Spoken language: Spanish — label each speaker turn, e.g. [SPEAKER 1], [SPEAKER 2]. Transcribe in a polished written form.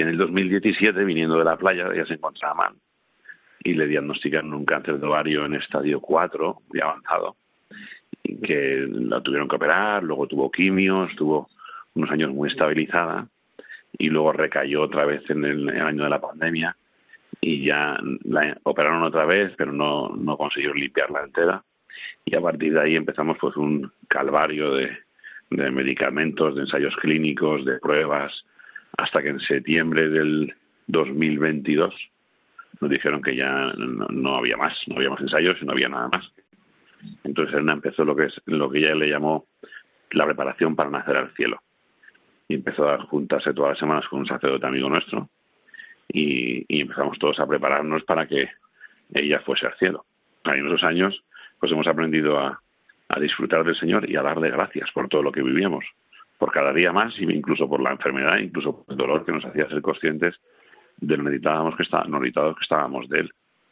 [SPEAKER 1] en el 2017, viniendo de la playa, ella se encontraba mal y le diagnosticaron un cáncer de ovario en estadio 4, muy avanzado, y que la tuvieron que operar, luego tuvo quimios, estuvo unos años muy estabilizada y luego recayó otra vez en el año de la pandemia y ya la operaron otra vez, pero no consiguieron limpiarla entera. Y a partir de ahí empezamos pues un calvario de medicamentos, de ensayos clínicos, de pruebas, hasta que en septiembre del 2022 nos dijeron que ya no había más ensayos y no había nada más. Entonces Elena empezó lo que ella le llamó la preparación para nacer al cielo. Y empezó a juntarse todas las semanas con un sacerdote amigo nuestro y empezamos todos a prepararnos para que ella fuese al cielo. En esos años pues hemos aprendido a disfrutar del Señor y a darle gracias por todo lo que vivíamos, por cada día más, incluso por la enfermedad, incluso por el dolor que nos hacía ser conscientes de lo necesitados que estábamos de Él.